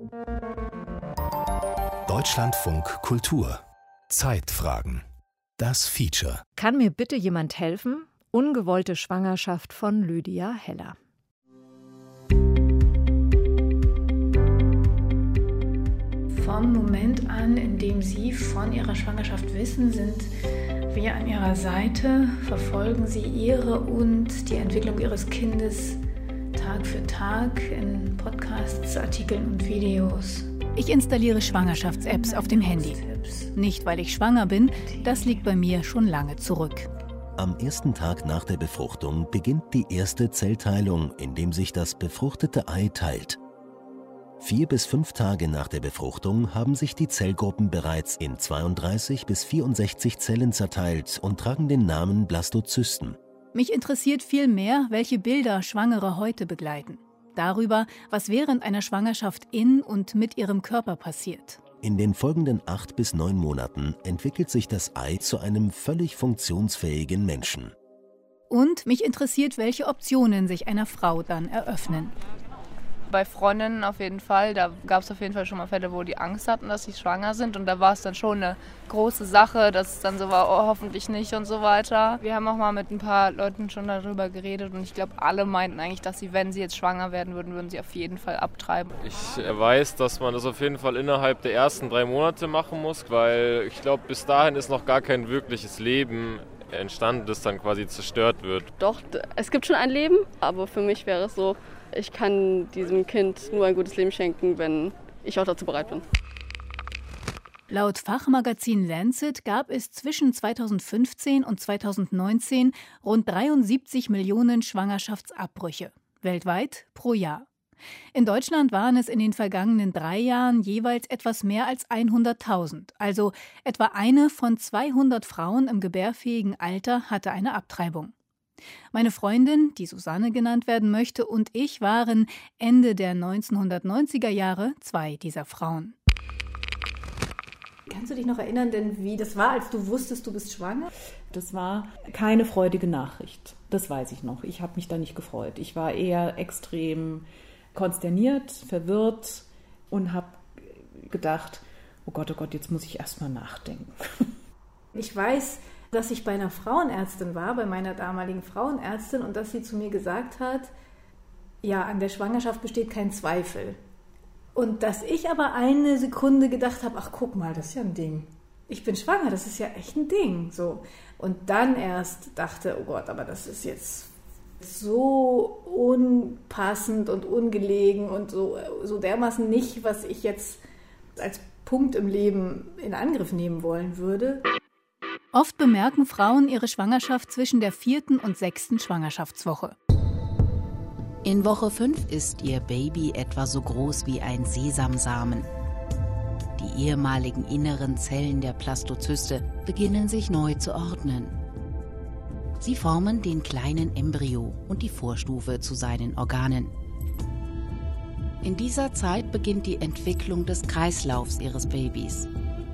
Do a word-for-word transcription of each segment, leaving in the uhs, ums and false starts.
Deutschlandfunk Kultur. Zeitfragen. Das Feature. Kann mir bitte jemand helfen? Ungewollte Schwangerschaft von Lydia Heller. Vom Moment an, in dem Sie von Ihrer Schwangerschaft wissen, sind wir an Ihrer Seite, verfolgen Sie Ihre und die Entwicklung Ihres Kindes Tag für Tag in Podcasts, Artikeln und Videos. Ich installiere Schwangerschafts-Apps auf dem Handy. Nicht, weil ich schwanger bin, das liegt bei mir schon lange zurück. Am ersten Tag nach der Befruchtung beginnt die erste Zellteilung, indem sich das befruchtete Ei teilt. Vier bis fünf Tage nach der Befruchtung haben sich die Zellgruppen bereits in zweiunddreißig bis vierundsechzig Zellen zerteilt und tragen den Namen Blastozysten. Mich interessiert viel mehr, welche Bilder Schwangere heute begleiten. Darüber, was während einer Schwangerschaft in und mit ihrem Körper passiert. In den folgenden acht bis neun Monaten entwickelt sich das Ei zu einem völlig funktionsfähigen Menschen. Und mich interessiert, welche Optionen sich einer Frau dann eröffnen. Bei Freundinnen auf jeden Fall, da gab es auf jeden Fall schon mal Fälle, wo die Angst hatten, dass sie schwanger sind. Und da war es dann schon eine große Sache, dass es dann so war, oh, hoffentlich nicht und so weiter. Wir haben auch mal mit ein paar Leuten schon darüber geredet und ich glaube, alle meinten eigentlich, dass sie, wenn sie jetzt schwanger werden würden, würden sie auf jeden Fall abtreiben. Ich weiß, dass man das auf jeden Fall innerhalb der ersten drei Monate machen muss, weil ich glaube, bis dahin ist noch gar kein wirkliches Leben entstanden, das dann quasi zerstört wird. Doch, es gibt schon ein Leben, aber für mich wäre es so, ich kann diesem Kind nur ein gutes Leben schenken, wenn ich auch dazu bereit bin. Laut Fachmagazin Lancet gab es zwischen zweitausendfünfzehn und zweitausendneunzehn rund dreiundsiebzig Millionen Schwangerschaftsabbrüche, weltweit pro Jahr. In Deutschland waren es in den vergangenen drei Jahren jeweils etwas mehr als hunderttausend, also etwa eine von zweihundert Frauen im gebärfähigen Alter hatte eine Abtreibung. Meine Freundin, die Susanne genannt werden möchte, und ich waren Ende der neunzehnhundertneunziger Jahre zwei dieser Frauen. Kannst du dich noch erinnern, denn wie das war, als du wusstest, du bist schwanger? Das war keine freudige Nachricht, das weiß ich noch. Ich habe mich da nicht gefreut. Ich war eher extrem konsterniert, verwirrt und habe gedacht, oh Gott, oh Gott, jetzt muss ich erst mal nachdenken. Ich weiß, dass ich bei einer Frauenärztin war, bei meiner damaligen Frauenärztin, und dass sie zu mir gesagt hat, ja, an der Schwangerschaft besteht kein Zweifel. Und dass ich aber eine Sekunde gedacht habe, ach guck mal, das ist ja ein Ding. Ich bin schwanger, das ist ja echt ein Ding. So. Und dann erst dachte, oh Gott, aber das ist jetzt so unpassend und ungelegen und so, so dermaßen nicht, was ich jetzt als Punkt im Leben in Angriff nehmen wollen würde. Oft bemerken Frauen ihre Schwangerschaft zwischen der vierten und sechsten Schwangerschaftswoche. In Woche fünf ist ihr Baby etwa so groß wie ein Sesamsamen. Die ehemaligen inneren Zellen der Blastozyste beginnen sich neu zu ordnen. Sie formen den kleinen Embryo und die Vorstufe zu seinen Organen. In dieser Zeit beginnt die Entwicklung des Kreislaufs ihres Babys.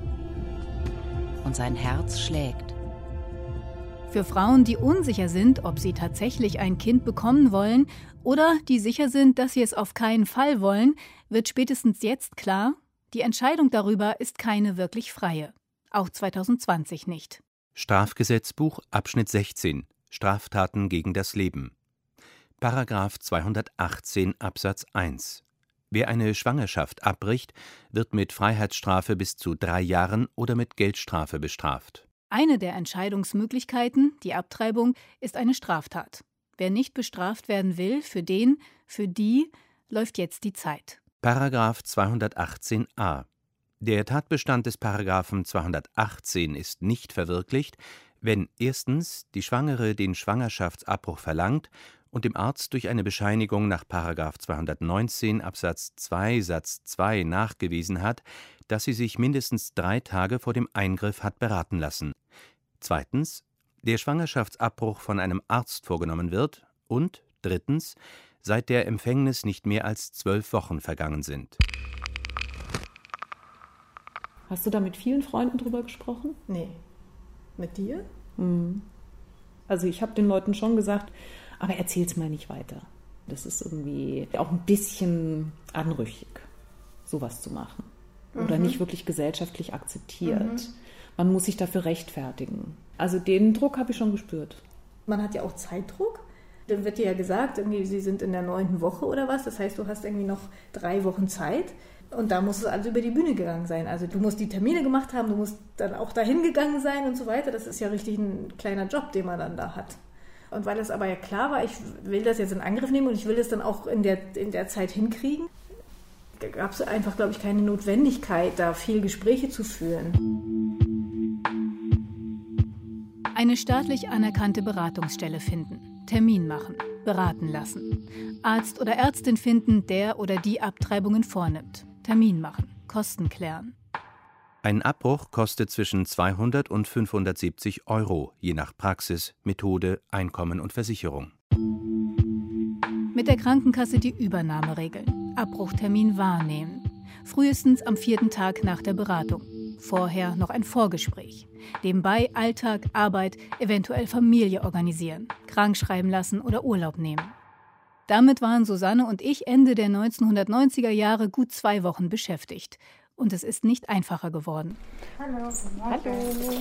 Und sein Herz schlägt. Für Frauen, die unsicher sind, ob sie tatsächlich ein Kind bekommen wollen oder die sicher sind, dass sie es auf keinen Fall wollen, wird spätestens jetzt klar, die Entscheidung darüber ist keine wirklich freie. Auch zweitausendzwanzig nicht. Strafgesetzbuch, Abschnitt sechzehn. Straftaten gegen das Leben. Paragraph zweihundertachtzehn Absatz eins. Wer eine Schwangerschaft abbricht, wird mit Freiheitsstrafe bis zu drei Jahren oder mit Geldstrafe bestraft. Eine der Entscheidungsmöglichkeiten, die Abtreibung, ist eine Straftat. Wer nicht bestraft werden will, für den, für die, läuft jetzt die Zeit. Paragraph zweihundertachtzehn a. Der Tatbestand des Paragraphen zweihundertachtzehn ist nicht verwirklicht, wenn erstens die Schwangere den Schwangerschaftsabbruch verlangt und dem Arzt durch eine Bescheinigung nach Paragraph zweihundertneunzehn Absatz zwei Satz zwei nachgewiesen hat, dass sie sich mindestens drei Tage vor dem Eingriff hat beraten lassen. Zweitens, der Schwangerschaftsabbruch von einem Arzt vorgenommen wird und drittens, seit der Empfängnis nicht mehr als zwölf Wochen vergangen sind. Hast du da mit vielen Freunden drüber gesprochen? Nee. Mit dir? Mhm. Also ich habe den Leuten schon gesagt, aber erzähl's mal nicht weiter. Das ist irgendwie auch ein bisschen anrüchig. sowas zu machen. Oder Mhm. nicht wirklich gesellschaftlich akzeptiert. Mhm. Man muss sich dafür rechtfertigen. Also den Druck habe ich schon gespürt. Man hat ja auch Zeitdruck. Dann wird dir ja gesagt, irgendwie, sie sind in der neunten Woche oder was. Das heißt, du hast irgendwie noch drei Wochen Zeit. Und da muss es also über die Bühne gegangen sein. Also du musst die Termine gemacht haben, du musst dann auch dahin gegangen sein und so weiter. Das ist ja richtig ein kleiner Job, den man dann da hat. Und weil es aber ja klar war, ich will das jetzt in Angriff nehmen und ich will das dann auch in der, in der Zeit hinkriegen, gab es einfach, glaube ich, keine Notwendigkeit, da viel Gespräche zu führen. Eine staatlich anerkannte Beratungsstelle finden, Termin machen, beraten lassen. Arzt oder Ärztin finden, der oder die Abtreibungen vornimmt. Termin machen, Kosten klären. Ein Abbruch kostet zwischen zweihundert und fünfhundertsiebzig Euro, je nach Praxis, Methode, Einkommen und Versicherung. Mit der Krankenkasse die Übernahme regeln. Abbruchtermin wahrnehmen. Frühestens am vierten Tag nach der Beratung. Vorher noch ein Vorgespräch. Nebenbei Alltag, Arbeit, eventuell Familie organisieren. Krankschreiben lassen oder Urlaub nehmen. Damit waren Susanne und ich Ende der neunzehnhundertneunziger Jahre gut zwei Wochen beschäftigt. Und es ist nicht einfacher geworden. Hallo. Hallo.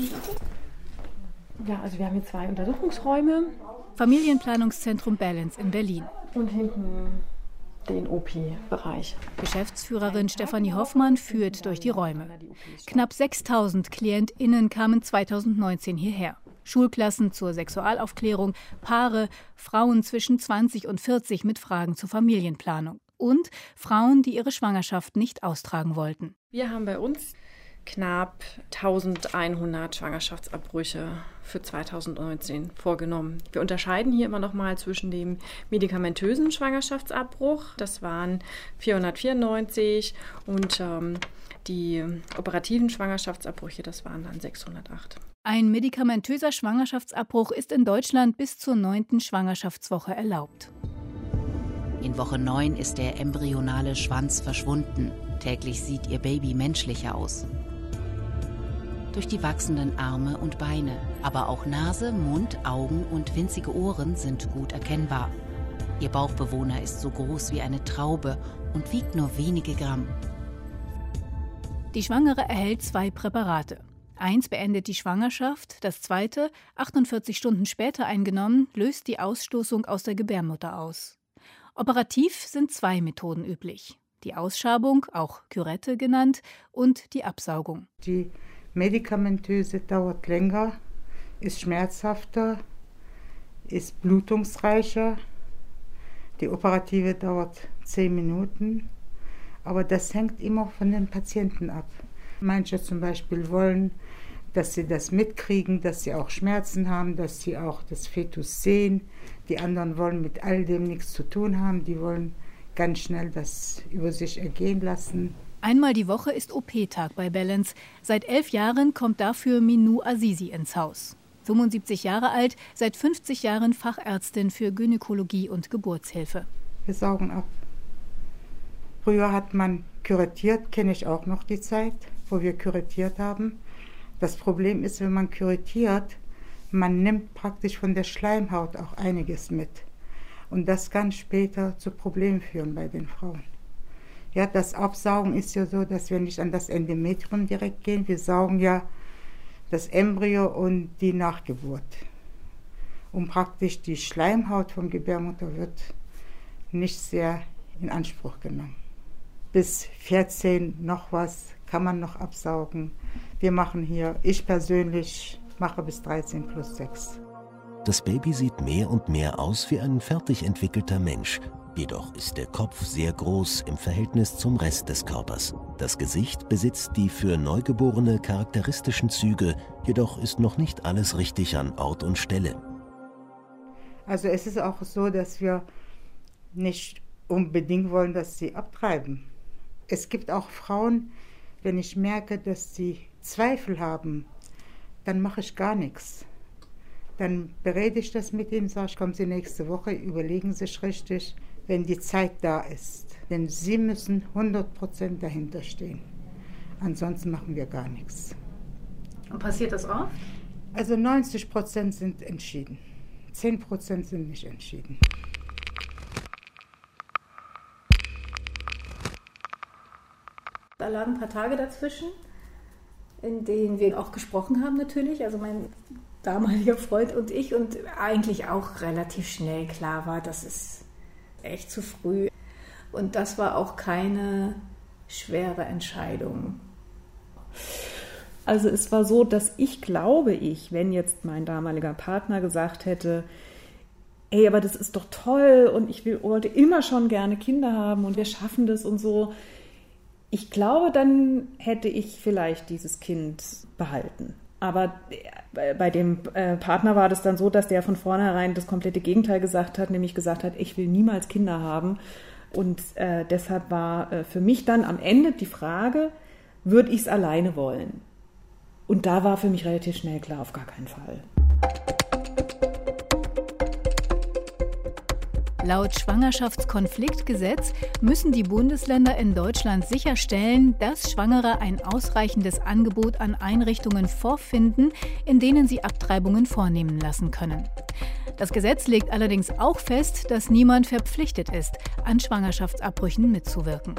Ja, also wir haben hier zwei Untersuchungsräume. Familienplanungszentrum Balance in Berlin. Und hinten den O P-Bereich. Geschäftsführerin Stefanie Hoffmann führt durch die Räume. Knapp sechstausend KlientInnen kamen zweitausendneunzehn hierher. Schulklassen zur Sexualaufklärung, Paare, Frauen zwischen zwanzig und vierzig mit Fragen zur Familienplanung. Und Frauen, die ihre Schwangerschaft nicht austragen wollten. Wir haben bei uns knapp eintausendeinhundert Schwangerschaftsabbrüche für zweitausendneunzehn vorgenommen. Wir unterscheiden hier immer noch mal zwischen dem medikamentösen Schwangerschaftsabbruch, das waren vierhundertvierundneunzig, und ähm, die operativen Schwangerschaftsabbrüche, das waren dann sechshundertacht. Ein medikamentöser Schwangerschaftsabbruch ist in Deutschland bis zur neunten Schwangerschaftswoche erlaubt. In Woche neun ist der embryonale Schwanz verschwunden. Täglich sieht ihr Baby menschlicher aus. Durch die wachsenden Arme und Beine, aber auch Nase, Mund, Augen und winzige Ohren sind gut erkennbar. Ihr Bauchbewohner ist so groß wie eine Traube und wiegt nur wenige Gramm. Die Schwangere erhält zwei Präparate. Eins beendet die Schwangerschaft, das zweite, achtundvierzig Stunden später eingenommen, löst die Ausstoßung aus der Gebärmutter aus. Operativ sind zwei Methoden üblich. Die Ausschabung, auch Kürette genannt, und die Absaugung. Die medikamentöse dauert länger, ist schmerzhafter, ist blutungsreicher. Die operative dauert zehn Minuten, aber das hängt immer von den Patienten ab. Manche zum Beispiel wollen, dass sie das mitkriegen, dass sie auch Schmerzen haben, dass sie auch das Fetus sehen. Die anderen wollen mit all dem nichts zu tun haben, die wollen ganz schnell das über sich ergehen lassen. Einmal die Woche ist O P-Tag bei Balance. Seit elf Jahren kommt dafür Minou Azizi ins Haus. fünfundsiebzig Jahre alt, seit fünfzig Jahren Fachärztin für Gynäkologie und Geburtshilfe. Wir saugen ab. Früher hat man kürettiert, kenne ich auch noch die Zeit, wo wir kürettiert haben. Das Problem ist, wenn man kürettiert, man nimmt praktisch von der Schleimhaut auch einiges mit. Und das kann später zu Problemen führen bei den Frauen. Ja, das Absaugen ist ja so, dass wir nicht an das Endometrium direkt gehen. Wir saugen ja das Embryo und die Nachgeburt. Und praktisch die Schleimhaut von Gebärmutter wird nicht sehr in Anspruch genommen. Bis vierzehn noch was kann man noch absaugen. Wir machen hier, ich persönlich mache bis dreizehn plus sechs. Das Baby sieht mehr und mehr aus wie ein fertig entwickelter Mensch. Jedoch ist der Kopf sehr groß im Verhältnis zum Rest des Körpers. Das Gesicht besitzt die für Neugeborene charakteristischen Züge, jedoch ist noch nicht alles richtig an Ort und Stelle. Also es ist auch so, dass wir nicht unbedingt wollen, dass sie abtreiben. Es gibt auch Frauen, wenn ich merke, dass sie Zweifel haben, dann mache ich gar nichts. Dann berede ich das mit ihnen, sage ich, kommen Sie nächste Woche, überlegen Sie sich richtig, wenn die Zeit da ist. Denn Sie müssen hundert Prozent dahinter stehen. Ansonsten machen wir gar nichts. Und passiert das oft? Also neunzig Prozent sind entschieden. zehn Prozent sind nicht entschieden. . Da lagen ein paar Tage dazwischen, in denen wir auch gesprochen haben natürlich, also mein damaliger Freund und ich, und eigentlich auch relativ schnell klar war, das ist echt zu früh. Und das war auch keine schwere Entscheidung. Also es war so, dass ich glaube ich, wenn jetzt mein damaliger Partner gesagt hätte, ey, aber das ist doch toll und ich will, wollte immer schon gerne Kinder haben und wir schaffen das und so. Ich glaube, dann hätte ich vielleicht dieses Kind behalten. Aber bei dem Partner war das dann so, dass der von vornherein das komplette Gegenteil gesagt hat, nämlich gesagt hat, ich will niemals Kinder haben. Und äh, deshalb war äh, für mich dann am Ende die Frage, würde ich es alleine wollen? Und da war für mich relativ schnell klar, auf gar keinen Fall. Laut Schwangerschaftskonfliktgesetz müssen die Bundesländer in Deutschland sicherstellen, dass Schwangere ein ausreichendes Angebot an Einrichtungen vorfinden, in denen sie Abtreibungen vornehmen lassen können. Das Gesetz legt allerdings auch fest, dass niemand verpflichtet ist, an Schwangerschaftsabbrüchen mitzuwirken.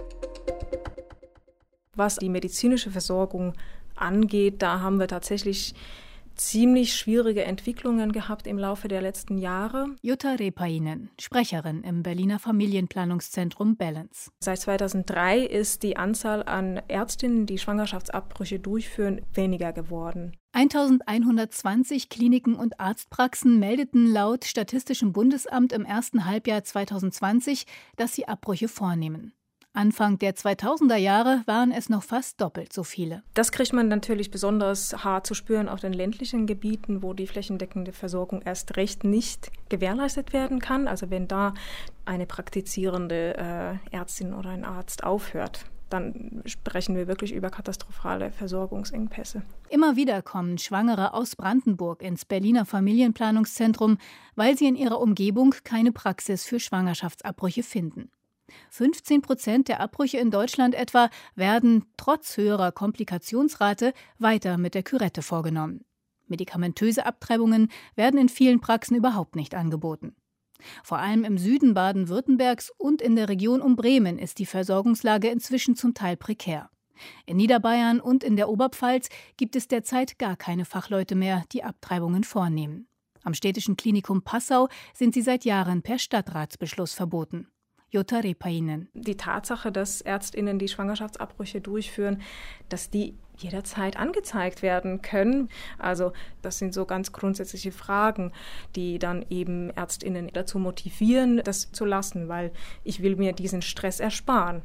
Was die medizinische Versorgung angeht, da haben wir tatsächlich ziemlich schwierige Entwicklungen gehabt im Laufe der letzten Jahre. Jutta Repainen, Sprecherin im Berliner Familienplanungszentrum Balance. Seit zweitausenddrei ist die Anzahl an Ärztinnen, die Schwangerschaftsabbrüche durchführen, weniger geworden. eintausendeinhundertzwanzig Kliniken und Arztpraxen meldeten laut Statistischem Bundesamt im ersten Halbjahr zweitausendzwanzig, dass sie Abbrüche vornehmen. Anfang der zweitausender Jahre waren es noch fast doppelt so viele. Das kriegt man natürlich besonders hart zu spüren auf den ländlichen Gebieten, wo die flächendeckende Versorgung erst recht nicht gewährleistet werden kann. Also wenn da eine praktizierende äh, Ärztin oder ein Arzt aufhört, dann sprechen wir wirklich über katastrophale Versorgungsengpässe. Immer wieder kommen Schwangere aus Brandenburg ins Berliner Familienplanungszentrum, weil sie in ihrer Umgebung keine Praxis für Schwangerschaftsabbrüche finden. fünfzehn Prozent der Abbrüche in Deutschland etwa werden trotz höherer Komplikationsrate weiter mit der Kürette vorgenommen. Medikamentöse Abtreibungen werden in vielen Praxen überhaupt nicht angeboten. Vor allem im Süden Baden-Württembergs und in der Region um Bremen ist die Versorgungslage inzwischen zum Teil prekär. In Niederbayern und in der Oberpfalz gibt es derzeit gar keine Fachleute mehr, die Abtreibungen vornehmen. Am Städtischen Klinikum Passau sind sie seit Jahren per Stadtratsbeschluss verboten. Jutta Repainen. Die Tatsache, dass ÄrztInnen die Schwangerschaftsabbrüche durchführen, dass die jederzeit angezeigt werden können. Also das sind so ganz grundsätzliche Fragen, die dann eben ÄrztInnen dazu motivieren, das zu lassen, weil ich will mir diesen Stress ersparen.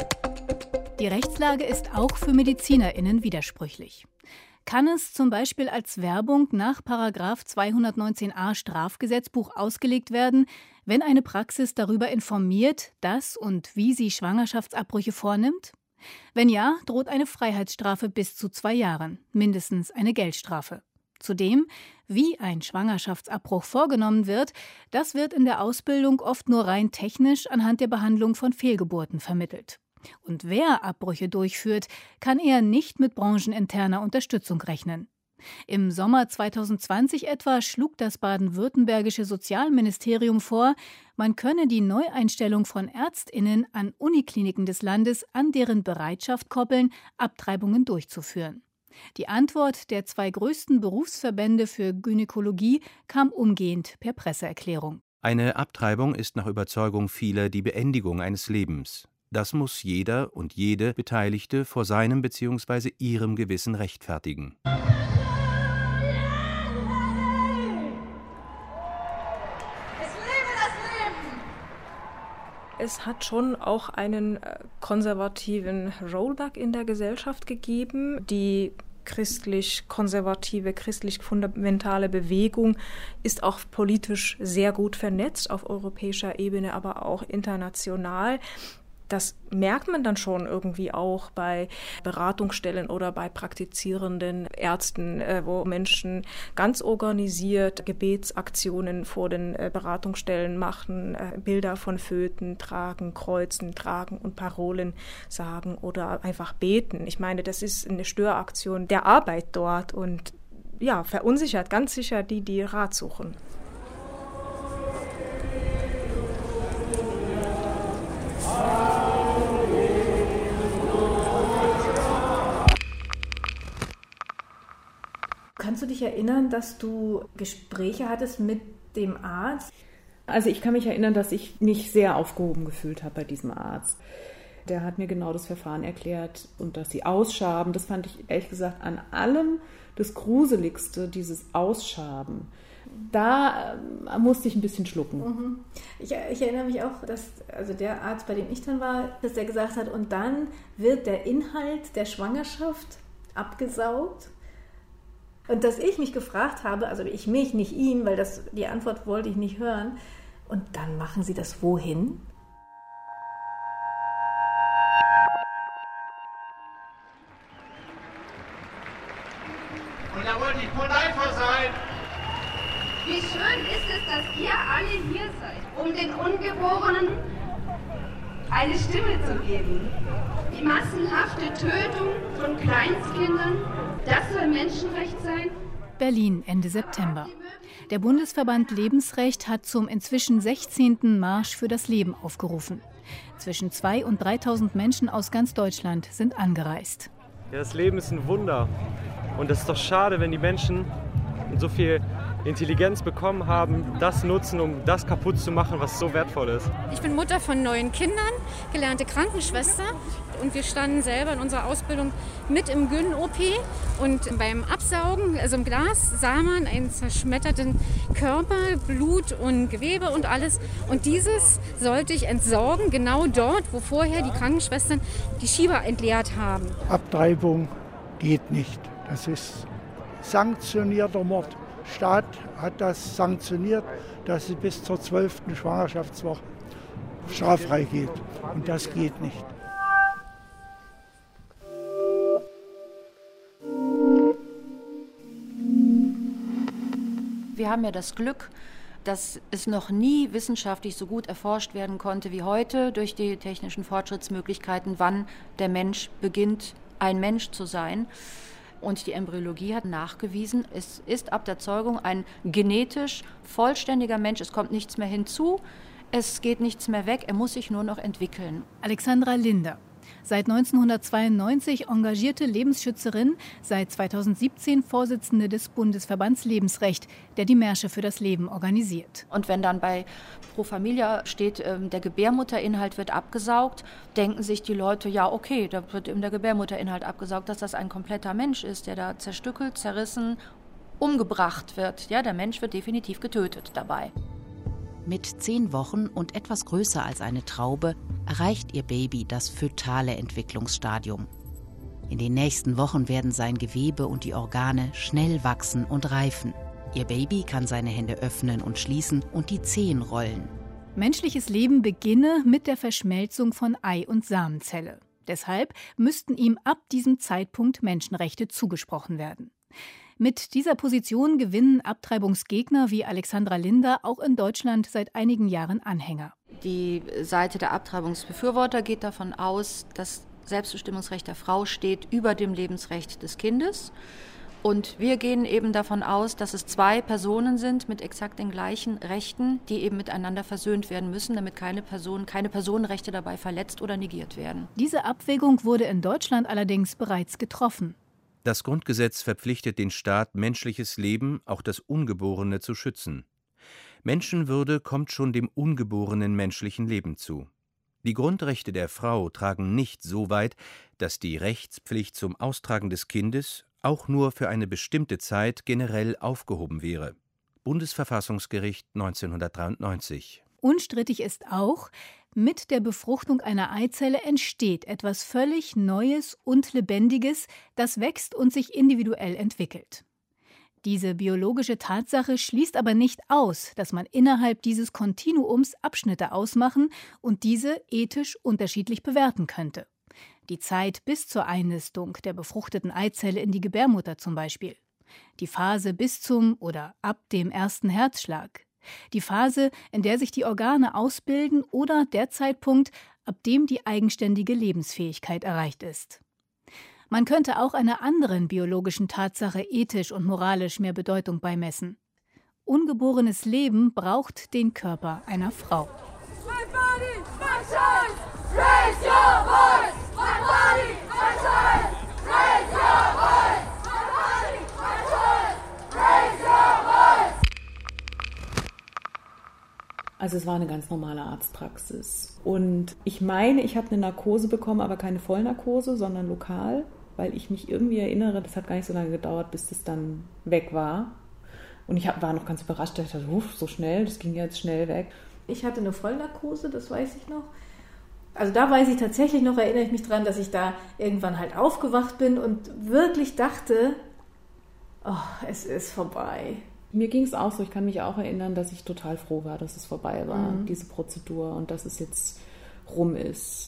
Die Rechtslage ist auch für MedizinerInnen widersprüchlich. Kann es zum Beispiel als Werbung nach Paragraph zweihundertneunzehn a Strafgesetzbuch ausgelegt werden, wenn eine Praxis darüber informiert, dass und wie sie Schwangerschaftsabbrüche vornimmt? Wenn ja, droht eine Freiheitsstrafe bis zu zwei Jahren, mindestens eine Geldstrafe. Zudem, wie ein Schwangerschaftsabbruch vorgenommen wird, das wird in der Ausbildung oft nur rein technisch anhand der Behandlung von Fehlgeburten vermittelt. Und wer Abbrüche durchführt, kann eher nicht mit brancheninterner Unterstützung rechnen. Im Sommer zweitausendzwanzig etwa schlug das baden-württembergische Sozialministerium vor, man könne die Neueinstellung von ÄrztInnen an Unikliniken des Landes an deren Bereitschaft koppeln, Abtreibungen durchzuführen. Die Antwort der zwei größten Berufsverbände für Gynäkologie kam umgehend per Presseerklärung. Eine Abtreibung ist nach Überzeugung vieler die Beendigung eines Lebens. Das muss jeder und jede Beteiligte vor seinem bzw. ihrem Gewissen rechtfertigen. Es hat schon auch einen konservativen Rollback in der Gesellschaft gegeben. Die christlich-konservative, christlich-fundamentale Bewegung ist auch politisch sehr gut vernetzt, auf europäischer Ebene, aber auch international. Das merkt man dann schon irgendwie auch bei Beratungsstellen oder bei praktizierenden Ärzten, wo Menschen ganz organisiert Gebetsaktionen vor den Beratungsstellen machen, Bilder von Föten tragen, kreuzen, tragen und Parolen sagen oder einfach beten. Ich meine, das ist eine Störaktion der Arbeit dort und ja, verunsichert ganz sicher die, die Rat suchen. dich erinnern, dass du Gespräche hattest mit dem Arzt? Also ich kann mich erinnern, dass ich mich sehr aufgehoben gefühlt habe bei diesem Arzt. Der hat mir genau das Verfahren erklärt und dass sie ausschaben. Das fand ich ehrlich gesagt an allem das Gruseligste, dieses Ausschaben. Da äh, musste ich ein bisschen schlucken. Mhm. Ich, ich erinnere mich auch, dass also der Arzt, bei dem ich dann war, dass der gesagt hat, und dann wird der Inhalt der Schwangerschaft abgesaugt. Und dass ich mich gefragt habe, also ich mich, nicht ihn, weil das, die Antwort wollte ich nicht hören, und dann machen sie das wohin? Und da wollte ich voll einfach sein. Wie schön ist es, dass ihr alle hier seid, um den Ungeborenen eine Stimme zu geben. Die massenhafte Tötung von Kleinstkindern, das soll Menschenrecht sein? Berlin, Ende September. Der Bundesverband Lebensrecht hat zum inzwischen sechzehnten Marsch für das Leben aufgerufen. Zwischen zweitausend und dreitausend Menschen aus ganz Deutschland sind angereist. Ja, das Leben ist ein Wunder. Und es ist doch schade, wenn die Menschen so viel Intelligenz bekommen haben, das nutzen, um das kaputt zu machen, was so wertvoll ist. Ich bin Mutter von neun Kindern, gelernte Krankenschwester, und wir standen selber in unserer Ausbildung mit im Gyn-O P, und beim Absaugen, also im Glas, sah man einen zerschmetterten Körper, Blut und Gewebe und alles, und dieses sollte ich entsorgen, genau dort, wo vorher die Krankenschwestern die Schieber entleert haben. Abtreibung geht nicht. Das ist sanktionierter Mord. Staat hat das sanktioniert, dass sie bis zur zwölften Schwangerschaftswoche straffrei geht. Und das geht nicht. Wir haben ja das Glück, dass es noch nie wissenschaftlich so gut erforscht werden konnte wie heute durch die technischen Fortschrittsmöglichkeiten, wann der Mensch beginnt, ein Mensch zu sein. Und die Embryologie hat nachgewiesen, es ist ab der Zeugung ein genetisch vollständiger Mensch. Es kommt nichts mehr hinzu, es geht nichts mehr weg, er muss sich nur noch entwickeln. Alexandra Linder, seit neunzehnhundertzweiundneunzig engagierte Lebensschützerin, seit zweitausendsiebzehn Vorsitzende des Bundesverbands Lebensrecht, der die Märsche für das Leben organisiert. Und wenn dann bei Pro Familia steht, der Gebärmutterinhalt wird abgesaugt, denken sich die Leute, ja okay, da wird eben der Gebärmutterinhalt abgesaugt, dass das ein kompletter Mensch ist, der da zerstückelt, zerrissen, umgebracht wird. Ja, der Mensch wird definitiv getötet dabei. Mit zehn Wochen und etwas größer als eine Traube erreicht ihr Baby das fötale Entwicklungsstadium. In den nächsten Wochen werden sein Gewebe und die Organe schnell wachsen und reifen. Ihr Baby kann seine Hände öffnen und schließen und die Zehen rollen. Menschliches Leben beginne mit der Verschmelzung von Ei- und Samenzelle. Deshalb müssten ihm ab diesem Zeitpunkt Menschenrechte zugesprochen werden. Mit dieser Position gewinnen Abtreibungsgegner wie Alexandra Linder auch in Deutschland seit einigen Jahren Anhänger. Die Seite der Abtreibungsbefürworter geht davon aus, dass Selbstbestimmungsrecht der Frau steht über dem Lebensrecht des Kindes. Und wir gehen eben davon aus, dass es zwei Personen sind mit exakt den gleichen Rechten, die eben miteinander versöhnt werden müssen, damit keine Person, keine Personenrechte dabei verletzt oder negiert werden. Diese Abwägung wurde in Deutschland allerdings bereits getroffen. Das Grundgesetz verpflichtet den Staat, menschliches Leben, auch das Ungeborene, zu schützen. Menschenwürde kommt schon dem ungeborenen menschlichen Leben zu. Die Grundrechte der Frau tragen nicht so weit, dass die Rechtspflicht zum Austragen des Kindes auch nur für eine bestimmte Zeit generell aufgehoben wäre. Bundesverfassungsgericht neunzehnhundertdreiundneunzig. Unstrittig ist auch, mit der Befruchtung einer Eizelle entsteht etwas völlig Neues und Lebendiges, das wächst und sich individuell entwickelt. Diese biologische Tatsache schließt aber nicht aus, dass man innerhalb dieses Kontinuums Abschnitte ausmachen und diese ethisch unterschiedlich bewerten könnte. Die Zeit bis zur Einnistung der befruchteten Eizelle in die Gebärmutter zum Beispiel. Die Phase bis zum oder ab dem ersten Herzschlag. Die Phase, in der sich die Organe ausbilden oder der Zeitpunkt, ab dem die eigenständige Lebensfähigkeit erreicht ist. Man könnte auch einer anderen biologischen Tatsache ethisch und moralisch mehr Bedeutung beimessen. Ungeborenes Leben braucht den Körper einer Frau. My body, my choice. Raise your voice. My body, my choice. Raise your voice. My body, my choice. Also es war eine ganz normale Arztpraxis. Und ich meine, ich habe eine Narkose bekommen, aber keine Vollnarkose, sondern lokal, weil ich mich irgendwie erinnere, das hat gar nicht so lange gedauert, bis das dann weg war. Und ich hab, war noch ganz überrascht, ich dachte, uff, so schnell, das ging jetzt schnell weg. Ich hatte eine Vollnarkose, das weiß ich noch. Also da weiß ich tatsächlich noch, erinnere ich mich dran, dass ich da irgendwann halt aufgewacht bin und wirklich dachte, oh, es ist vorbei. Mir ging es auch so, ich kann mich auch erinnern, dass ich total froh war, dass es vorbei war, Mhm. diese Prozedur, und dass es jetzt rum ist.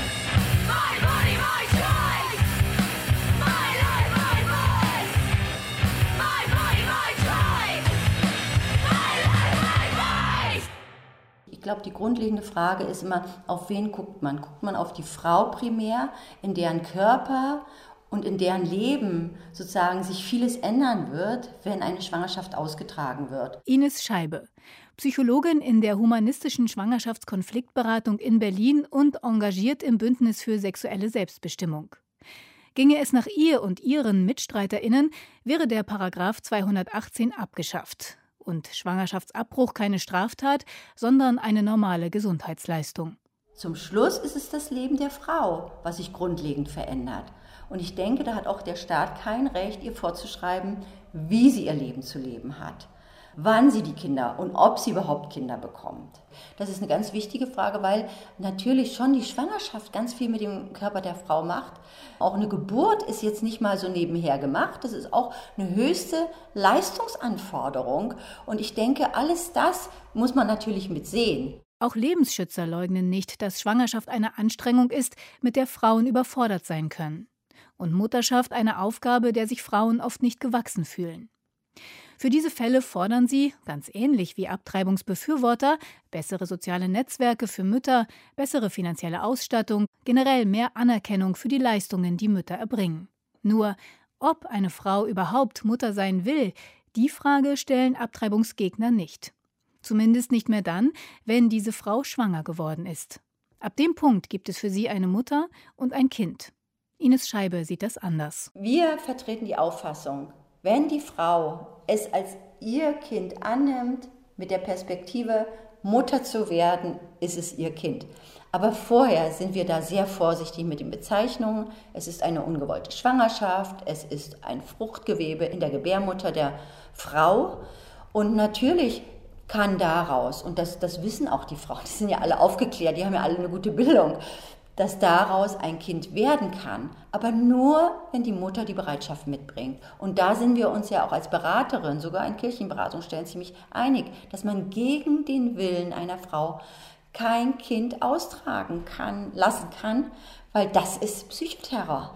Ich glaube, die grundlegende Frage ist immer, auf wen guckt man? Guckt man auf die Frau primär, in deren Körper und in deren Leben sozusagen sich vieles ändern wird, wenn eine Schwangerschaft ausgetragen wird? Ines Scheibe, Psychologin in der humanistischen Schwangerschaftskonfliktberatung in Berlin und engagiert im Bündnis für sexuelle Selbstbestimmung. Ginge es nach ihr und ihren MitstreiterInnen, wäre der Paragraph zweihundertachtzehn abgeschafft und Schwangerschaftsabbruch keine Straftat, sondern eine normale Gesundheitsleistung. Zum Schluss ist es das Leben der Frau, was sich grundlegend verändert. Und ich denke, da hat auch der Staat kein Recht, ihr vorzuschreiben, wie sie ihr Leben zu leben hat, wann sie die Kinder und ob sie überhaupt Kinder bekommt. Das ist eine ganz wichtige Frage, weil natürlich schon die Schwangerschaft ganz viel mit dem Körper der Frau macht. Auch eine Geburt ist jetzt nicht mal so nebenher gemacht. Das ist auch eine höchste Leistungsanforderung. Und ich denke, alles das muss man natürlich mit sehen. Auch Lebensschützer leugnen nicht, dass Schwangerschaft eine Anstrengung ist, mit der Frauen überfordert sein können. Und Mutterschaft eine Aufgabe, der sich Frauen oft nicht gewachsen fühlen. Für diese Fälle fordern sie, ganz ähnlich wie Abtreibungsbefürworter, bessere soziale Netzwerke für Mütter, bessere finanzielle Ausstattung, generell mehr Anerkennung für die Leistungen, die Mütter erbringen. Nur, ob eine Frau überhaupt Mutter sein will, die Frage stellen Abtreibungsgegner nicht. Zumindest nicht mehr dann, wenn diese Frau schwanger geworden ist. Ab dem Punkt gibt es für sie eine Mutter und ein Kind. Ines Scheibe sieht das anders. Wir vertreten die Auffassung, wenn die Frau es als ihr Kind annimmt, mit der Perspektive, Mutter zu werden, ist es ihr Kind. Aber vorher sind wir da sehr vorsichtig mit den Bezeichnungen. Es ist eine ungewollte Schwangerschaft, es ist ein Fruchtgewebe in der Gebärmutter der Frau. Und natürlich kann daraus, und das, das wissen auch die Frauen, die sind ja alle aufgeklärt, die haben ja alle eine gute Bildung, dass daraus ein Kind werden kann, aber nur, wenn die Mutter die Bereitschaft mitbringt. Und da sind wir uns ja auch als Beraterin, sogar in Kirchenberatungsstellen, ziemlich einig, dass man gegen den Willen einer Frau kein Kind austragen kann, lassen kann, weil das ist Psychoterror.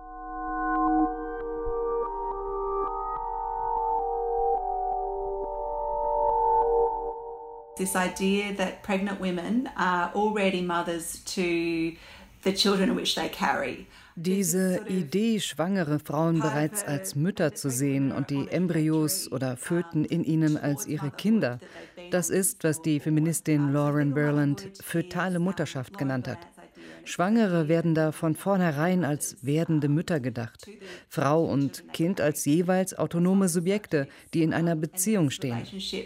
This idea that pregnant women are already mothers to the children which they carry. Diese Idee, schwangere Frauen bereits als Mütter zu sehen und die Embryos oder Föten in ihnen als ihre Kinder, das ist, was die Feministin Lauren Berlant fötale Mutterschaft genannt hat. Schwangere werden da von vornherein als werdende Mütter gedacht. Frau und Kind als jeweils autonome Subjekte, die in einer Beziehung stehen.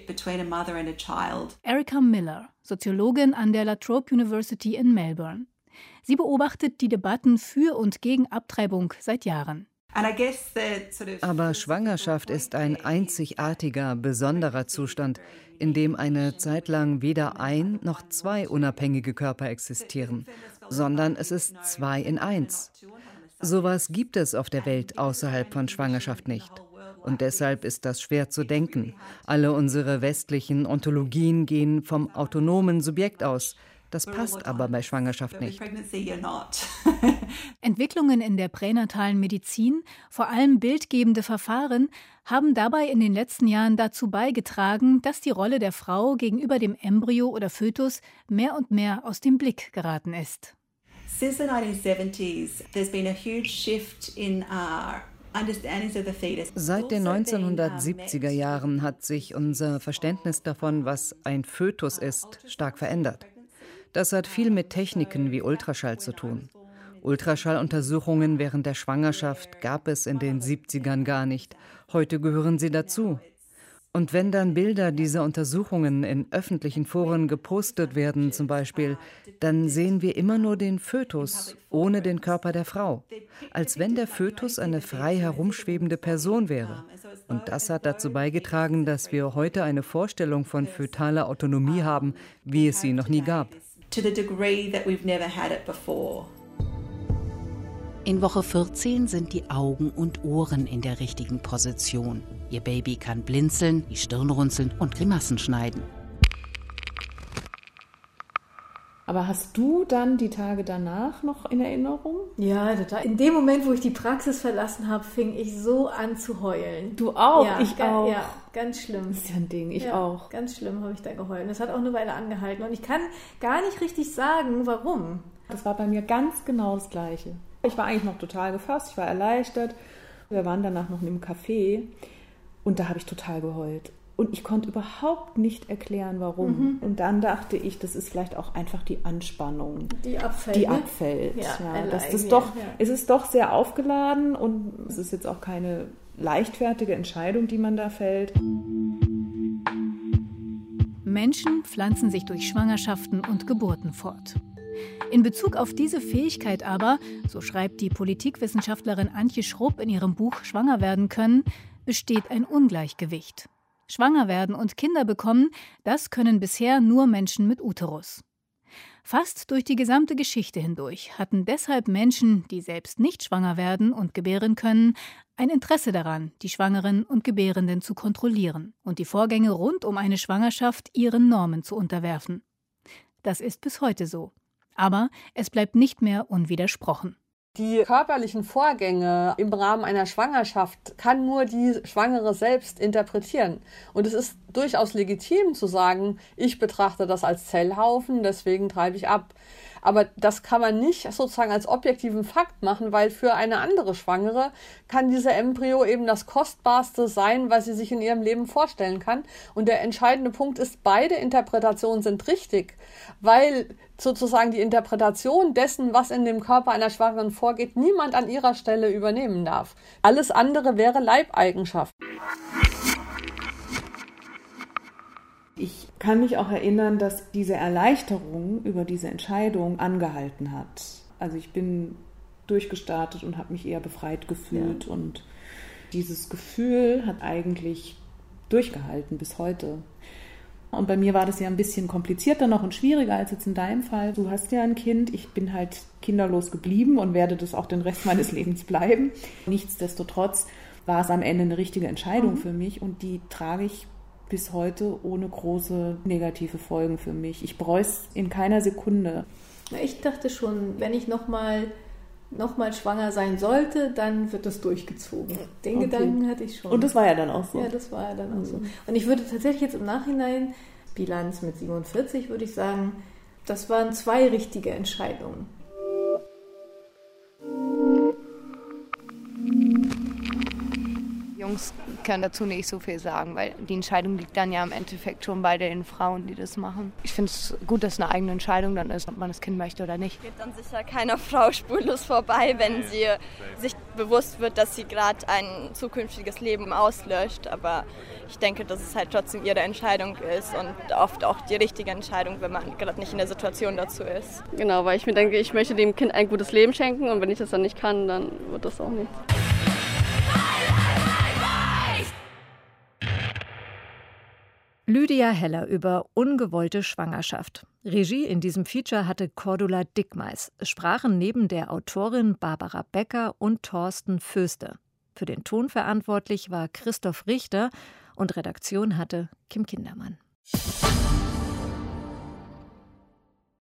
Erica Miller, Soziologin an der La Trobe University in Melbourne. Sie beobachtet die Debatten für und gegen Abtreibung seit Jahren. Aber Schwangerschaft ist ein einzigartiger, besonderer Zustand, in dem eine Zeit lang weder ein noch zwei unabhängige Körper existieren, sondern es ist zwei in eins. Sowas gibt es auf der Welt außerhalb von Schwangerschaft nicht. Und deshalb ist das schwer zu denken. Alle unsere westlichen Ontologien gehen vom autonomen Subjekt aus. Das passt aber bei Schwangerschaft nicht. Entwicklungen in der pränatalen Medizin, vor allem bildgebende Verfahren, haben dabei in den letzten Jahren dazu beigetragen, dass die Rolle der Frau gegenüber dem Embryo oder Fötus mehr und mehr aus dem Blick geraten ist. Since the nineteen seventies, there's been a huge shift in our Seit den neunzehnhundertsiebziger Jahren hat sich unser Verständnis davon, was ein Fötus ist, stark verändert. Das hat viel mit Techniken wie Ultraschall zu tun. Ultraschalluntersuchungen während der Schwangerschaft gab es in den siebzigern gar nicht. Heute gehören sie dazu. Und wenn dann Bilder dieser Untersuchungen in öffentlichen Foren gepostet werden zum Beispiel, dann sehen wir immer nur den Fötus ohne den Körper der Frau, als wenn der Fötus eine frei herumschwebende Person wäre. Und das hat dazu beigetragen, dass wir heute eine Vorstellung von fötaler Autonomie haben, wie es sie noch nie gab. In Woche vierzehn sind die Augen und Ohren in der richtigen Position. Ihr Baby kann blinzeln, die Stirn runzeln und Grimassen schneiden. Aber hast du dann die Tage danach noch in Erinnerung? Ja, total. In dem Moment, wo ich die Praxis verlassen habe, fing ich so an zu heulen. Du auch? Ja, ich ga, auch. Ja, ganz schlimm. Das ist ja ein Ding, ich ja, auch. Ganz schlimm habe ich da geheult. Das hat auch eine Weile angehalten. Und ich kann gar nicht richtig sagen, warum. Das war bei mir ganz genau das Gleiche. Ich war eigentlich noch total gefasst, ich war erleichtert. Wir waren danach noch in einem Café und da habe ich total geheult. Und ich konnte überhaupt nicht erklären, warum. Mhm. Und dann dachte ich, das ist vielleicht auch einfach die Anspannung, die abfällt. Die abfällt. Ja, ja, das ist doch, ja. Es ist doch sehr aufgeladen und es ist jetzt auch keine leichtfertige Entscheidung, die man da fällt. Menschen pflanzen sich durch Schwangerschaften und Geburten fort. In Bezug auf diese Fähigkeit aber, so schreibt die Politikwissenschaftlerin Antje Schrupp in ihrem Buch Schwanger werden können, besteht ein Ungleichgewicht. Schwanger werden und Kinder bekommen, das können bisher nur Menschen mit Uterus. Fast durch die gesamte Geschichte hindurch hatten deshalb Menschen, die selbst nicht schwanger werden und gebären können, ein Interesse daran, die Schwangeren und Gebärenden zu kontrollieren und die Vorgänge rund um eine Schwangerschaft ihren Normen zu unterwerfen. Das ist bis heute so. Aber es bleibt nicht mehr unwidersprochen. Die körperlichen Vorgänge im Rahmen einer Schwangerschaft kann nur die Schwangere selbst interpretieren. Und es ist durchaus legitim zu sagen, ich betrachte das als Zellhaufen, deswegen treibe ich ab. Aber das kann man nicht sozusagen als objektiven Fakt machen, weil für eine andere Schwangere kann dieser Embryo eben das Kostbarste sein, was sie sich in ihrem Leben vorstellen kann. Und der entscheidende Punkt ist, beide Interpretationen sind richtig, weil sozusagen die Interpretation dessen, was in dem Körper einer Schwangeren vorgeht, niemand an ihrer Stelle übernehmen darf. Alles andere wäre Leibeigenschaft. Ich kann mich auch erinnern, dass diese Erleichterung über diese Entscheidung angehalten hat. Also ich bin durchgestartet und habe mich eher befreit gefühlt. Ja. Und dieses Gefühl hat eigentlich durchgehalten bis heute. Und bei mir war das ja ein bisschen komplizierter noch und schwieriger als jetzt in deinem Fall. Du hast ja ein Kind, ich bin halt kinderlos geblieben und werde das auch den Rest meines Lebens bleiben. Nichtsdestotrotz war es am Ende eine richtige Entscheidung mhm. für mich und die trage ich bis heute ohne große negative Folgen für mich. Ich bereue es in keiner Sekunde. Ich dachte schon, wenn ich nochmal noch mal schwanger sein sollte, dann wird das durchgezogen. Den okay. Gedanken hatte ich schon. Und das war ja dann auch so. Ja, das war ja dann auch mhm. so. Und ich würde tatsächlich jetzt im Nachhinein, Bilanz mit siebenundvierzig, würde ich sagen, das waren zwei richtige Entscheidungen. Jungs können dazu nicht so viel sagen, weil die Entscheidung liegt dann ja im Endeffekt schon bei den Frauen, die das machen. Ich finde es gut, dass es eine eigene Entscheidung dann ist, ob man das Kind möchte oder nicht. Geht dann sicher keiner Frau spurlos vorbei, wenn sie sich bewusst wird, dass sie gerade ein zukünftiges Leben auslöscht. Aber ich denke, dass es halt trotzdem ihre Entscheidung ist und oft auch die richtige Entscheidung, wenn man gerade nicht in der Situation dazu ist. Genau, weil ich mir denke, ich möchte dem Kind ein gutes Leben schenken und wenn ich das dann nicht kann, dann wird das auch nicht. Lydia Heller über ungewollte Schwangerschaft. Regie in diesem Feature hatte Cordula Dickmeis. Es sprachen neben der Autorin Barbara Becker und Thorsten Föste. Für den Ton verantwortlich war Christoph Richter und Redaktion hatte Kim Kindermann.